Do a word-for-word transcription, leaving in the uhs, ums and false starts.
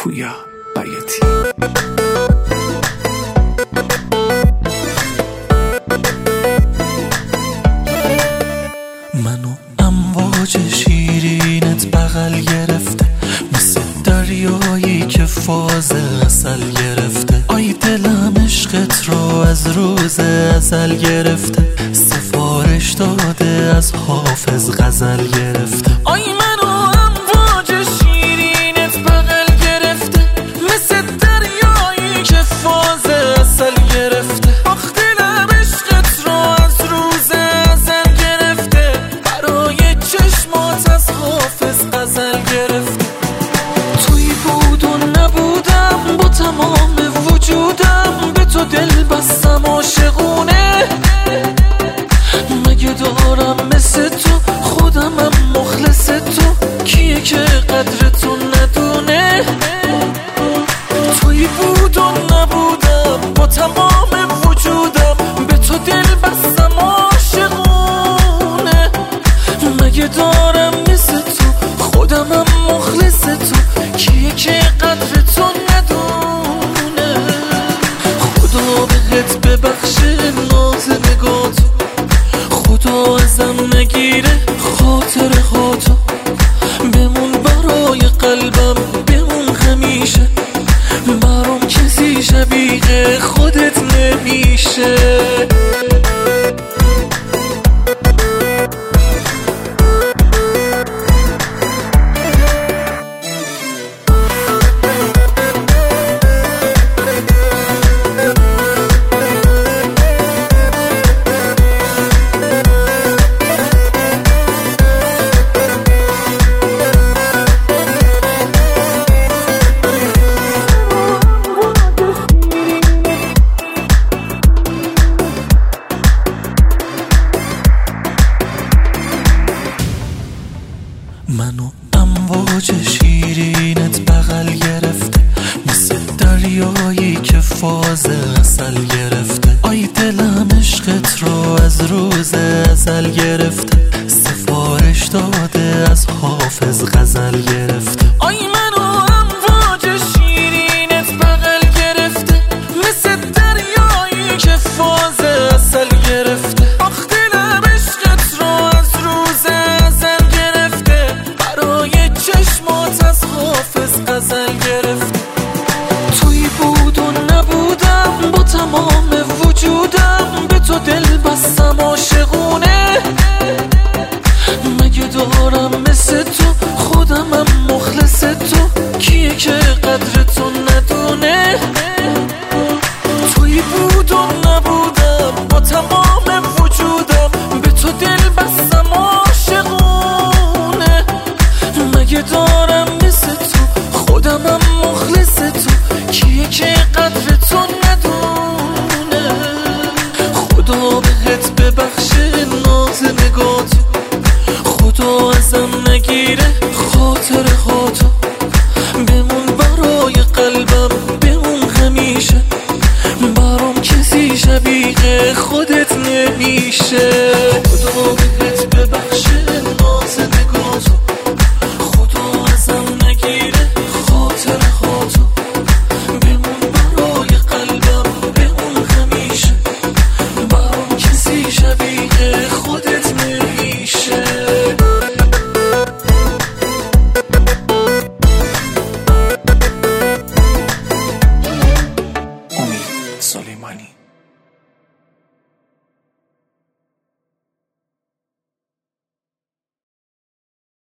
پویا بیاتی. منو امواج شیرینت بغل گرفته، مثل دریایی که فاز عسل گرفته. آی دلم عشقت رو از روز ازل گرفته، سفارش داده از حافظ غزل گرفته. آی منو امواج شیرینت بغل گرفته، مثل دریایی که فاز عسل گرفته. آخ دلم عشقت رو از روز ازل گرفته، برای چشمات از حافظ غزل گرفته. توی بود و نبودم، با تمام وجودم به تو دل بستم عاشقونه. مگه دارم مثل تو خودمم مخلص تو، کیه که قدر تو ندونه. توی بود و نبودم، با تمام وجودم به تو دل بستم عاشقونه. مگه دارم مثل تو خودمم مخلص تو، کیه که قدر تو ندونه. خدا بهت ببخشه ناز نگاتو، خدا ازم نگیره خاطر هاتو. بمون برای قلبم، بمون همیشه، برام کسی شبیه خودت نمیشه. منو امواج شیرینت بغل گرفته، مثل دریایی که فاز عسل گرفته. آی دلم عشقت رو از روز ازل گرفته، سفارش داده از حافظ غزل گرفته. آی منو امواج شیرینت بغل گرفته، مثل دریایی که فاز عسل گرفته. آخ دلم عشقت رو از روز ازل گرفته، برای چشمات از حافظ غزل گرفته. توی بود و نبودم، با تمام وجودم به تو دل بستم عاشقونه. مگه دارم مثل تو خودمم مخلص تو، کیه که قدر تو ندونه. توی بود و نبودم، با تمام وجودم به تو دل بستم عاشقونه. مگه دارم مثل تو خودمم مخلص تو، کیه که قدر تو ندونه. خدا بهت ببخشه ناز نگاتو، خدا ازم نگیره خاطر هاتو. بمون برای قلبم، بمون همیشه، برام کسی شبیه خودت نمیشه.